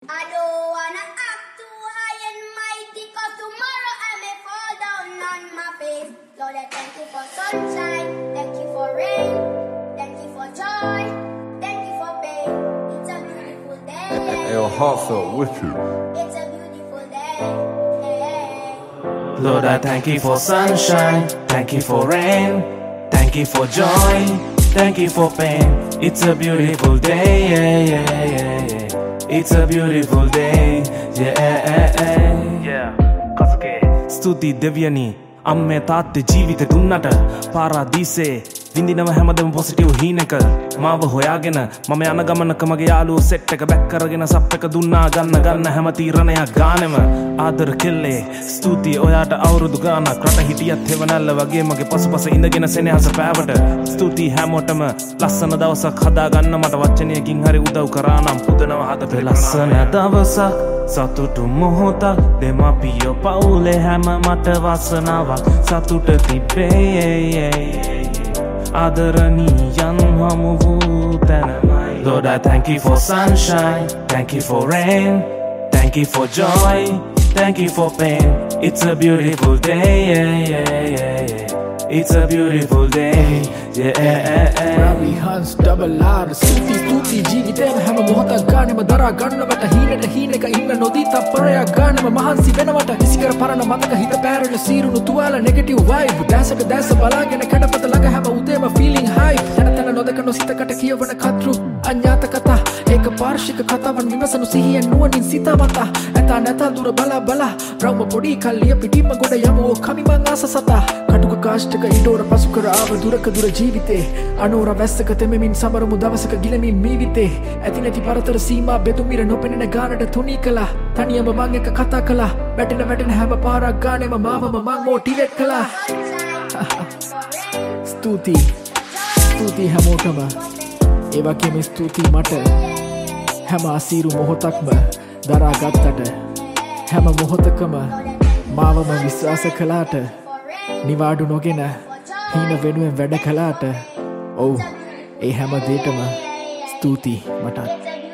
I don't wanna act too high and mighty, cause tomorrow I may fall down on my face. Lord, I thank you for sunshine, thank you for rain, thank you for joy, thank you for pain. It's a beautiful day. Your heartfelt wicked. It's a beautiful day. Lord, I thank you for sunshine, thank you for rain, thank you for joy, thank you for pain. It's a beautiful day, yeah, yeah, yeah, yeah. It's a beautiful day, yeah. Kasuke Stuti Devyani Amme Tate Jeevithe dunnata Paradise විඳිනව හැමදම positive හීනක මාව හොයාගෙන මම යන ගමනක මගේ යාළුවෝ set එක බැක් කරගෙන සප් එක දුන්නා ගන්න හැම තීරණයක් ගානෙම ආදර කෙල්ලේ ස්තුතියි ඔයාට අවුරුදු ගානක් රට හිටියත් හෙවණැල්ල වගේ මගේ පසුපස ඉඳගෙන සෙනෙහස පෑවට ස්තුතියි හැමෝටම ලස්සන දවසක් හදා ගන්න මට වචනයකින් හරි උදව් කරා නම් පුදනවා හදපේ ලස්සන දවසක් සතුටු මොහොතක් දෙමාපියෝ පවුලේ හැම මට වාසනාවක් සතුට තිබේ Adaraniyan hamu tanamai. Lord, I thank you for sunshine, thank you for rain, thank you for joy, thank you for pain. It's a beautiful day, yeah, yeah, yeah, yeah. It's a beautiful day, yeah. Ravi Hans double R Stuti ජීවිතේම හැම මොහොතක් ගානෙම දරා ගන්නවට හීනට හීනක ඉන්න නොදී තප්පරයක් ගානෙම මහන්සි වෙනවට විසිකර පරණ මතක හිත පැරෙන සීරුණු තුවාල නෙගටිව් වයිබ් දැසක දැස බලාගෙන කඩපත ළඟ හැම උදේම ෆීලිංగ్ හයි යනතන නොදක නොසිතකට කියවන කතරු අඥාත කතා ඒක පාර්ශික කතාවන් විමසනු සිහියෙන් නුවණින් සිතවතා ඇතා නැතා දුර බලා බලා රවුම පොඩි කල්ලිය පිටින්ම ගොඩ යමු කමිමන් ආස සතා කටුක කාෂ්ඨක ඉඩෝර පසු කර ආව දුරක දුර ජීවිතේ අනෝර වැස්සක තෙමෙමින් සමරමු දවසක ගිලමින් මීවිතේ ඇති නැති පරතර සීමා බෙදුමිර නොපෙනෙන ගානට තුනී කළා තනියම මං එක කතා කළා වැටෙන හැම පාරක් ගානෙම මාවම මං මොටිවේට් කළා ස්තුතියි හැමෝටම ඒ වගේම ස්තුතියි මට හැම අසීරු මොහොතක්ම දරා ගත්තට හැම මොහොතකම මාවම විශ්වාස කළාට නිවාඩු නොගෙන හීන වෙනුවෙන් වැඩ කළාට ඔව් ඒ හැම දේටම ස්තුතියි මටත්